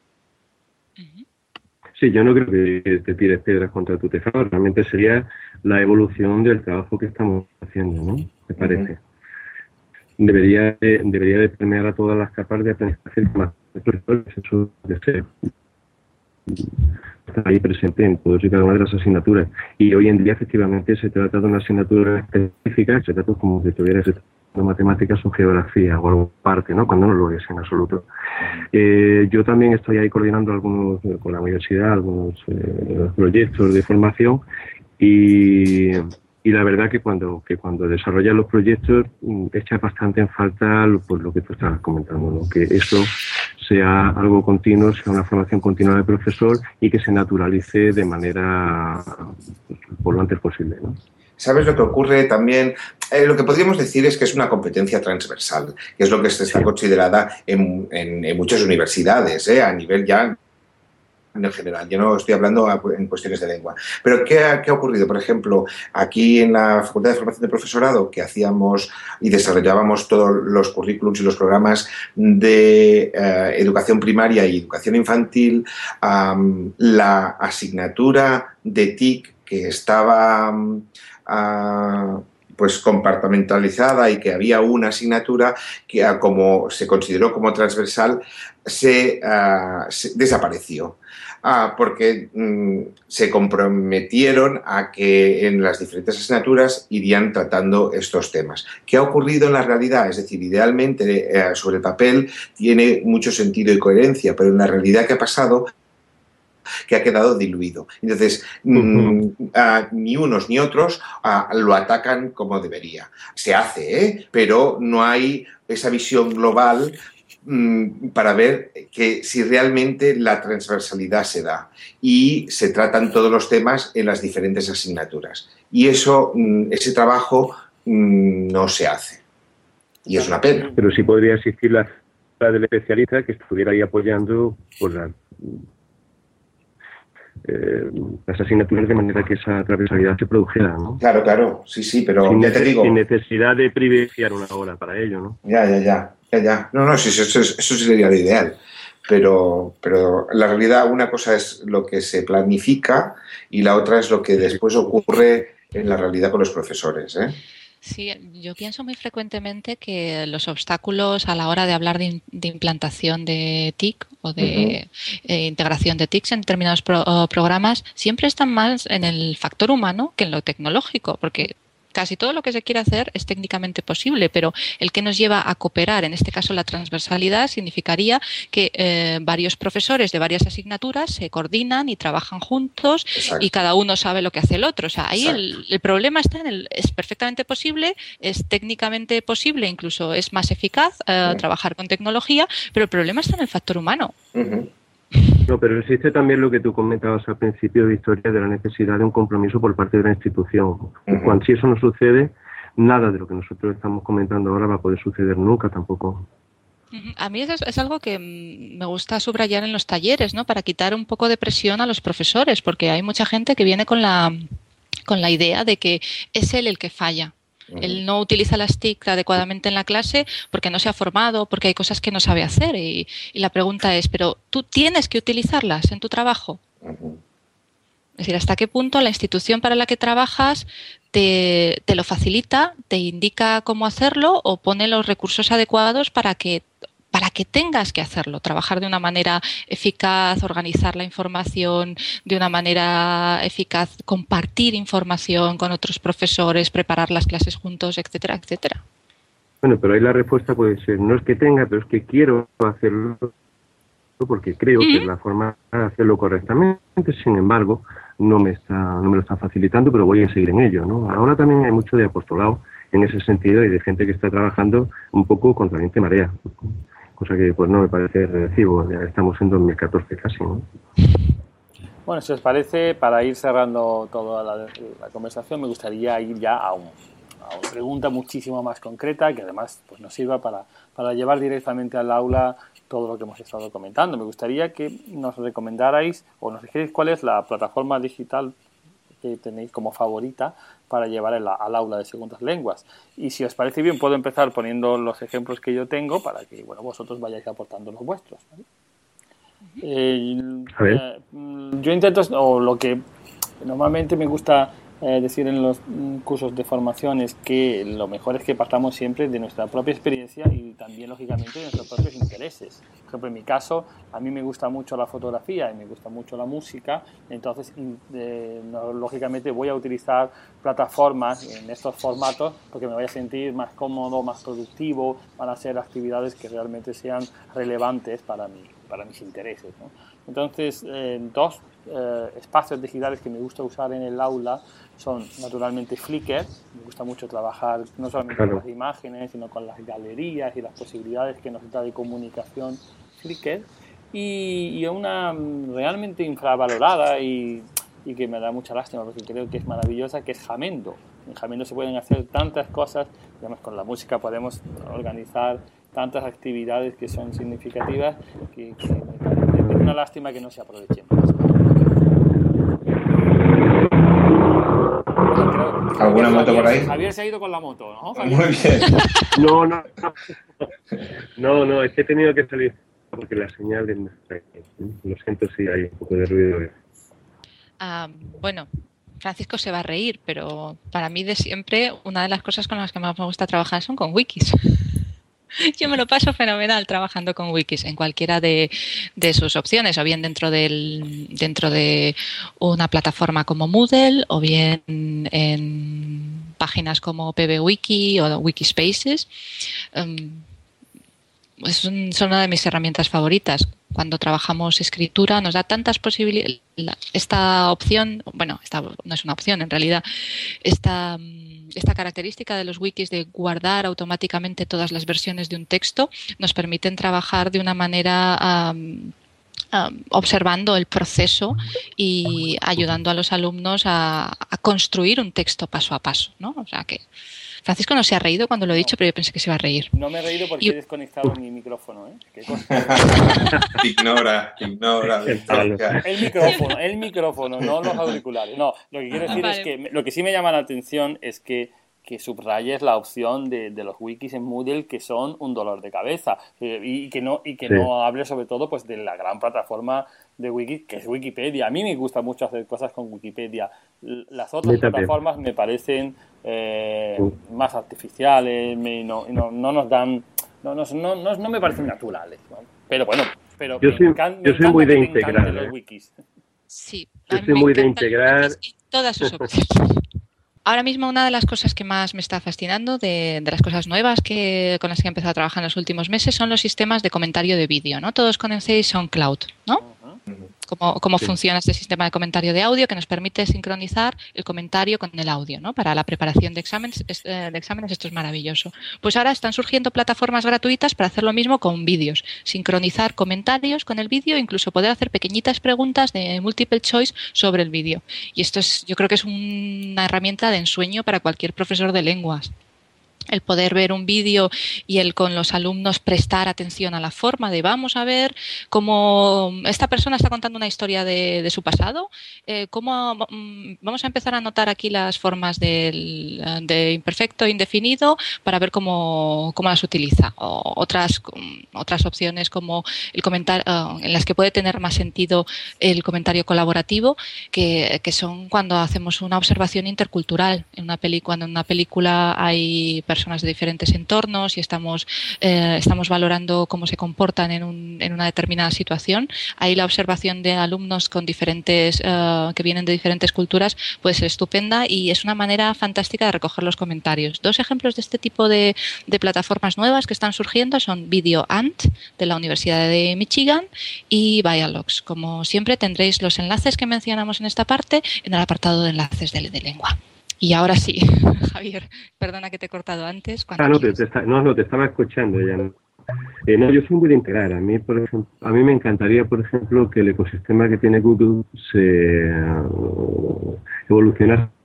Sí, yo no creo que te tires piedras contra tu tejado, realmente sería la evolución del trabajo que estamos haciendo, ¿no? Me parece. Uh-huh. Debería de, debería de permear a todas las capas de aprendizaje más profesores, eso de ser. Está ahí presente en todas y cada una de las asignaturas. Y hoy en día, efectivamente, se trata de una asignatura específica, se trata como si tuvieras matemáticas o geografía o algo parte, ¿no? Cuando no lo es en absoluto. Eh, yo también estoy ahí coordinando algunos con la universidad, algunos eh, proyectos de formación y, y la verdad que cuando que cuando desarrollas los proyectos echa bastante en falta pues, lo que tú estabas comentando, ¿no? Que eso sea algo continuo, sea una formación continua del profesor y que se naturalice de manera pues, por lo antes posible, ¿no? ¿Sabes lo que ocurre también? Eh, lo que podríamos decir es que es una competencia transversal, que es lo que está sí. considerada en, en, en muchas universidades, ¿eh? A nivel ya en general. Yo no estoy hablando en cuestiones de lengua. Pero ¿qué ha, qué ha ocurrido? Por ejemplo, aquí en la Facultad de Formación de Profesorado, que hacíamos y desarrollábamos todos los currículums y los programas de eh, educación primaria y educación infantil, um, la asignatura de T I C que estaba um, uh, pues compartimentalizada y que había una asignatura que uh, como se consideró como transversal se, uh, se desapareció. Ah, porque mmm, se comprometieron a que en las diferentes asignaturas irían tratando estos temas. ¿Qué ha ocurrido en la realidad? Es decir, idealmente eh, sobre el papel tiene mucho sentido y coherencia, pero en la realidad ¿qué ha pasado? Que ha quedado diluido. Entonces, uh-huh. mmm, uh, ni unos ni otros uh, lo atacan como debería. Se hace, ¿eh? Pero no hay esa visión global para ver que si realmente la transversalidad se da y se tratan todos los temas en las diferentes asignaturas. Y eso, ese trabajo no se hace. Y es una pena. Pero sí podría existir la del especialista que estuviera ahí apoyando por la, eh, las asignaturas de manera que esa transversalidad se produjera, ¿no? Claro, claro, sí, sí, pero sin ya te digo... Sin necesidad de privilegiar una hora para ello, ¿no? Ya, ya, ya. Ya, ya. No, no, sí, eso, eso sería lo ideal. Pero, pero la realidad, una cosa es lo que se planifica y la otra es lo que después ocurre en la realidad con los profesores, ¿eh? Sí, yo pienso muy frecuentemente que los obstáculos a la hora de hablar de, de implantación de T I C o de uh-huh. eh, integración de T I Cs en determinados pro, programas siempre están más en el factor humano que en lo tecnológico, porque casi todo lo que se quiere hacer es técnicamente posible, pero el que nos lleva a cooperar, en este caso la transversalidad, significaría que eh, varios profesores de varias asignaturas se coordinan y trabajan juntos. Exacto. Y cada uno sabe lo que hace el otro. O sea, ahí el, el problema está en el es perfectamente posible, es técnicamente posible, incluso es más eficaz eh, uh-huh. trabajar con tecnología, pero el problema está en el factor humano. Uh-huh. No, pero existe también lo que tú comentabas al principio, Victoria, de la necesidad de un compromiso por parte de la institución. Uh-huh. Cuando si eso no sucede, nada de lo que nosotros estamos comentando ahora va a poder suceder nunca tampoco. A mí es, es algo que me gusta subrayar en los talleres, ¿no? Para quitar un poco de presión a los profesores, porque hay mucha gente que viene con la, con la idea de que es él el que falla. Él no utiliza las T I C adecuadamente en la clase porque no se ha formado, porque hay cosas que no sabe hacer. Y, y la pregunta es, ¿pero tú tienes que utilizarlas en tu trabajo? Uh-huh. Es decir, ¿hasta qué punto la institución para la que trabajas te, te lo facilita, te indica cómo hacerlo o pone los recursos adecuados para que para que tengas que hacerlo, trabajar de una manera eficaz, organizar la información de una manera eficaz, compartir información con otros profesores, preparar las clases juntos, etcétera, etcétera? Bueno, pero ahí la respuesta puede ser, no es que tenga, pero es que quiero hacerlo porque creo ¿Mm? que es la forma de hacerlo correctamente, sin embargo, no me está, no me lo está facilitando, pero voy a seguir en ello, ¿no? Ahora también hay mucho de apostolado en ese sentido y de gente que está trabajando un poco contra viento y marea. Cosa que pues no me parece recibo, ya estamos en dos mil catorce casi, ¿no? Bueno, si os parece, para ir cerrando toda la, la conversación, me gustaría ir ya a un, una pregunta muchísimo más concreta que además pues, nos sirva para, para llevar directamente al aula todo lo que hemos estado comentando. Me gustaría que nos recomendarais o nos dijerais cuál es la plataforma digital que tenéis como favorita para llevar el, al aula de segundas lenguas. Y si os parece bien, puedo empezar poniendo los ejemplos que yo tengo para que bueno vosotros vayáis aportando los vuestros, ¿vale? Eh, eh, yo intento, o lo que normalmente me gusta eh, decir en los cursos de formación es que lo mejor es que partamos siempre de nuestra propia experiencia y también, lógicamente, de nuestros propios intereses. Por ejemplo, en mi caso, a mí me gusta mucho la fotografía y me gusta mucho la música, entonces, eh, no, lógicamente, voy a utilizar plataformas en estos formatos porque me voy a sentir más cómodo, más productivo, van a ser actividades que realmente sean relevantes para mí, para mis intereses, ¿no? Entonces, eh, dos eh, espacios digitales que me gusta usar en el aula son, naturalmente, Flickr. Me gusta mucho trabajar no solamente claro. con las imágenes, sino con las galerías y las posibilidades que nos da de comunicación Flickr. Y, y una realmente infravalorada y, y que me da mucha lástima porque creo que es maravillosa, que es Jamendo. En Jamendo se pueden hacer tantas cosas, digamos, con la música podemos organizar tantas actividades que son significativas que, que me parece que es una lástima que no se aprovechen. ¿Alguna moto por ahí? Javier se ha ido con la moto, ¿no? Javier. Muy bien. No, no, no. No, no, es que he tenido que salir porque la señal de... Lo siento si hay un poco de ruido. Ah, bueno, Francisco se va a reír, pero para mí de siempre una de las cosas con las que más me gusta trabajar son con wikis. Yo me lo paso fenomenal trabajando con wikis en cualquiera de, de sus opciones, o bien dentro del dentro de una plataforma como Moodle, o bien en páginas como PBWiki o Wikispaces. Um, es un, son una de mis herramientas favoritas. Cuando trabajamos escritura nos da tantas posibilidades. Esta opción, bueno, esta no es una opción en realidad, esta, esta característica de los wikis de guardar automáticamente todas las versiones de un texto nos permiten trabajar de una manera um, um, observando el proceso y ayudando a los alumnos a, a construir un texto paso a paso, ¿no? O sea que Francisco no se ha reído cuando lo he dicho, pero yo pensé que se iba a reír. No me he reído porque y... he desconectado mi micrófono, ¿eh? ¿Qué ignora, ignora. El micrófono, el micrófono, no los auriculares. No, lo que quiero decir vale. es que lo que sí me llama la atención es que, que subrayes la opción de, de los wikis en Moodle que son un dolor de cabeza y que no y que sí. no hable sobre todo pues de la gran plataforma de wikis que es Wikipedia. A mí me gusta mucho hacer cosas con Wikipedia. Las otras plataformas me parecen eh, sí. más artificiales, me, no, no, no nos dan, no, no, no, no me parecen naturales, ¿no? Pero bueno, pero yo me soy, encan, yo me soy muy de que integrar, ¿eh? los wikis. Sí, yo soy muy de integrar todas sus opciones. Ahora mismo una de las cosas que más me está fascinando, de, de las cosas nuevas que con las que he empezado a trabajar en los últimos meses, son los sistemas de comentario de vídeo, ¿no? Todos conocéis SoundCloud, ¿no? Uh-huh. Cómo, cómo sí. funciona este sistema de comentario de audio que nos permite sincronizar el comentario con el audio, ¿no? Para la preparación de exámenes, de exámenes esto es maravilloso. Pues ahora están surgiendo plataformas gratuitas para hacer lo mismo con vídeos, sincronizar comentarios con el vídeo, incluso poder hacer pequeñitas preguntas de multiple choice sobre el vídeo. Y esto es, yo creo que es una herramienta de ensueño para cualquier profesor de lenguas. El poder ver un vídeo y el con los alumnos prestar atención a la forma de vamos a ver cómo esta persona está contando una historia de, de su pasado, eh, cómo vamos a empezar a notar aquí las formas del, de imperfecto e indefinido para ver cómo, cómo las utiliza. O otras, otras opciones como el comentar, uh, en las que puede tener más sentido el comentario colaborativo, que, que son cuando hacemos una observación intercultural. En una peli, cuando en una película hay personas de diferentes entornos y estamos, eh, estamos valorando cómo se comportan en, un, en una determinada situación. Ahí la observación de alumnos con diferentes uh, que vienen de diferentes culturas puede ser estupenda y es una manera fantástica de recoger los comentarios. Dos ejemplos de este tipo de, de plataformas nuevas que están surgiendo son VideoAnt de la Universidad de Michigan y Dialogs. Como siempre tendréis los enlaces que mencionamos en esta parte en el apartado de enlaces de, de lengua. Y ahora sí, Javier, perdona que te he cortado antes. Ah, no te, te está, no, no, te estaba escuchando ya. No. Eh, no, yo soy muy de integrar. A mí, por ejemplo, a mí me encantaría, por ejemplo, que el ecosistema que tiene Google se uh, evolucionase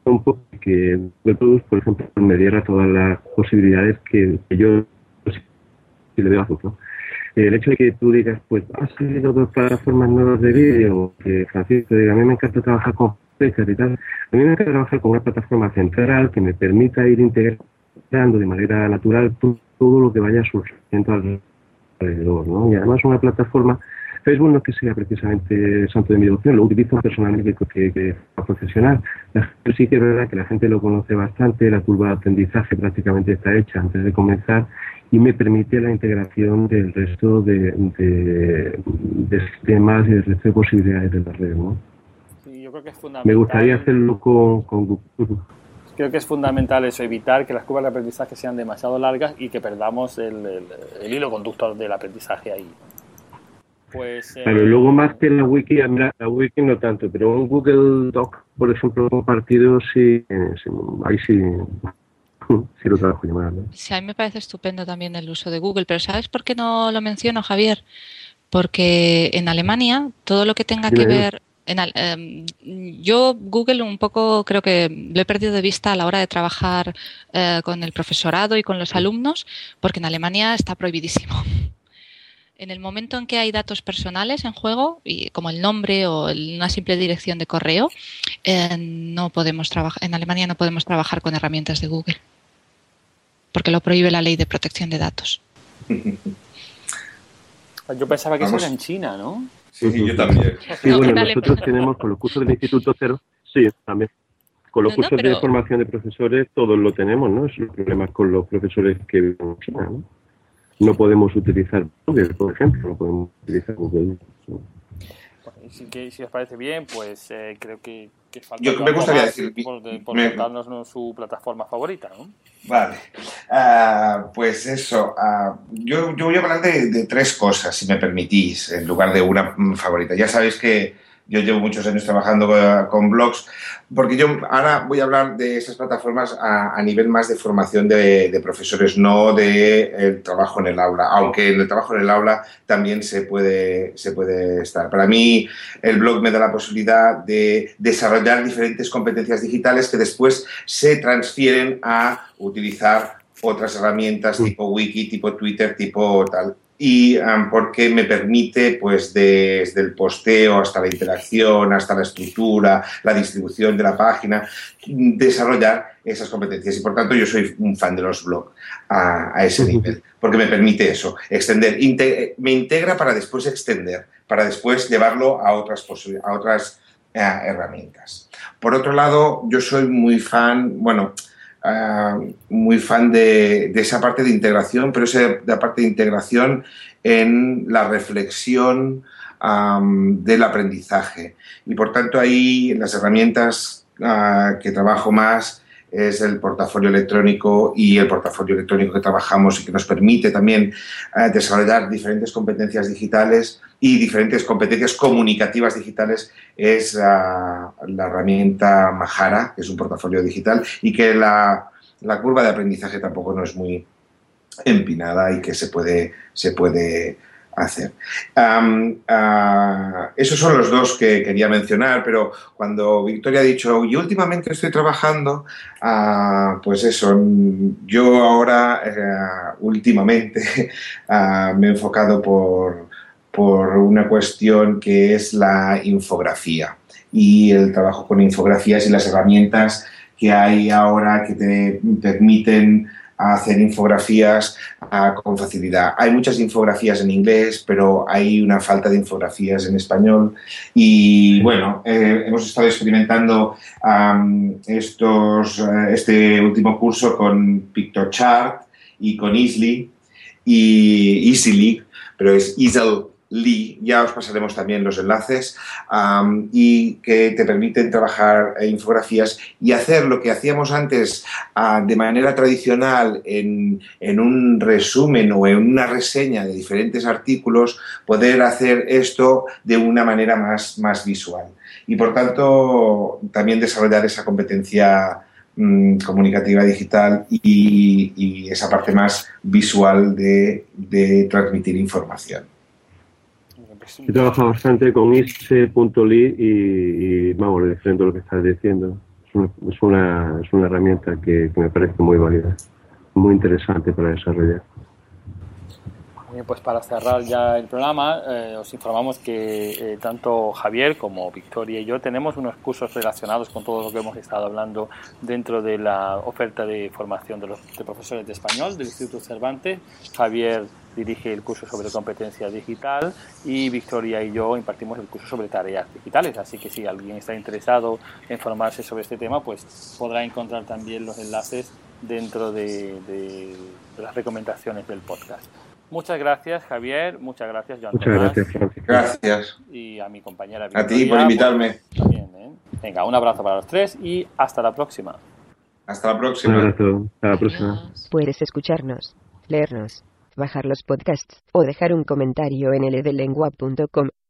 un poco que Google, por ejemplo, me diera todas las posibilidades que, que yo si le veo a futuro. El hecho de que tú digas, pues, has salido dos plataformas nuevas de vídeo, que Francisco diga, a mí me encanta trabajar con fechas y tal, a mí me encanta trabajar con una plataforma central que me permita ir integrando de manera natural todo, todo lo que vaya surgiendo alrededor, ¿no? Y además una plataforma, Facebook no es que sea precisamente santo de mi devoción, lo utilizo personalmente que, que profesional. Pero sí que es verdad que la gente lo conoce bastante, la curva de aprendizaje prácticamente está hecha antes de comenzar y me permite la integración del resto de, de, de sistemas y del resto de posibilidades de la red, ¿no? Sí, yo creo que es fundamental. Me gustaría hacerlo con, con Google. Creo que es fundamental eso, evitar que las curvas de aprendizaje sean demasiado largas y que perdamos el, el, el hilo conductor del aprendizaje ahí. Pues, eh... Claro, luego más que la wiki, la, la wiki no tanto, pero un Google Doc, por ejemplo, compartido, sí, eh, sí ahí sí, sí lo trabajo yo más, ¿no? Sí, a mí me parece estupendo también el uso de Google, pero ¿sabes por qué no lo menciono, Javier? Porque en Alemania todo lo que tenga que ver... En, eh, yo Google un poco creo que lo he perdido de vista a la hora de trabajar eh, con el profesorado y con los alumnos, porque en Alemania está prohibidísimo. En el momento en que hay datos personales en juego, y como el nombre o una simple dirección de correo, eh, no podemos trabajar. En Alemania no podemos trabajar con herramientas de Google, porque lo prohíbe la ley de protección de datos. Yo pensaba que Vamos. Eso era en China, ¿no? Sí, sí, yo también. Sí, bueno, nosotros tenemos con los cursos del Instituto Cero, sí, también. Con los no, cursos no, pero... de formación de profesores, todos lo tenemos, ¿no? Es el problema con los profesores que viven en China, ¿no? No podemos utilizar Google, por ejemplo, no podemos utilizar Google. Bueno, si, que, si os parece bien, pues eh, creo que, que falta Yo me gustaría decir por, por me... contarnos su plataforma favorita, ¿no? Vale, uh, pues eso, uh, yo, yo voy a hablar de, de tres cosas, si me permitís, en lugar de una favorita. Ya sabéis que yo llevo muchos años trabajando con, con blogs, porque yo ahora voy a hablar de esas plataformas a, a nivel más de formación de, de profesores, no de el trabajo en el aula, aunque en el trabajo en el aula también se puede, se puede estar. Para mí el blog me da la posibilidad de desarrollar diferentes competencias digitales que después se transfieren a utilizar otras herramientas tipo wiki, tipo Twitter, tipo tal. Y um, porque me permite, pues, desde el posteo hasta la interacción, hasta la estructura, la distribución de la página, desarrollar esas competencias. Y, por tanto, yo soy un fan de los blogs a, a ese nivel, porque me permite eso, extender. Inte- me integra para después extender, para después llevarlo a otras, posi- a otras eh, herramientas. Por otro lado, yo soy muy fan, bueno... Uh, muy fan de, de esa parte de integración, pero esa de la parte de integración en la reflexión um, del aprendizaje. Y por tanto ahí las herramientas uh, que trabajo más es el portafolio electrónico y el portafolio electrónico que trabajamos y que nos permite también uh, desarrollar diferentes competencias digitales y diferentes competencias comunicativas digitales es uh, la herramienta Mahara, que es un portafolio digital y que la, la curva de aprendizaje tampoco no es muy empinada y que se puede, se puede hacer. Um, uh, esos son los dos que quería mencionar, pero cuando Victoria ha dicho, y últimamente estoy trabajando, uh, pues eso, yo ahora uh, últimamente uh, me he enfocado por, por una cuestión que es la infografía y el trabajo con infografías y las herramientas que hay ahora que te permiten a hacer infografías uh, con facilidad. Hay muchas infografías en inglés, pero hay una falta de infografías en español y bueno, eh, hemos estado experimentando um, estos, uh, este último curso con Pictochart y con Easly y Easily, pero es Easily. Ya os pasaremos también los enlaces um, y que te permiten trabajar eh, infografías y hacer lo que hacíamos antes uh, de manera tradicional en, en un resumen o en una reseña de diferentes artículos, poder hacer esto de una manera más, más visual y por tanto también desarrollar esa competencia um, comunicativa digital y, y esa parte más visual de, de transmitir información. He trabajado bastante con ise punto ly y, y vamos, defiendo lo que estás diciendo. es una, es una herramienta que, que me parece muy válida, muy interesante para desarrollar. Bien, pues para cerrar ya el programa, eh, os informamos que eh, tanto Javier como Victoria y yo tenemos unos cursos relacionados con todo lo que hemos estado hablando dentro de la oferta de formación de los de profesores de español del Instituto Cervantes. Javier dirige el curso sobre competencia digital y Victoria y yo impartimos el curso sobre tareas digitales, así que si alguien está interesado en formarse sobre este tema, pues podrá encontrar también los enlaces dentro de, de, de las recomendaciones del podcast. Muchas gracias, Javier. Muchas gracias, Joan Muchas Tomás. gracias, Francisco. Gracias. Y a mi compañera Victoria. A ti por invitarme. Pues, también, ¿eh? Venga, un abrazo para los tres y hasta la próxima. Hasta la Un próxima. abrazo. Hasta la próxima. Adiós. Puedes escucharnos, leernos, bajar los podcasts o dejar un comentario en l d lengua punto com.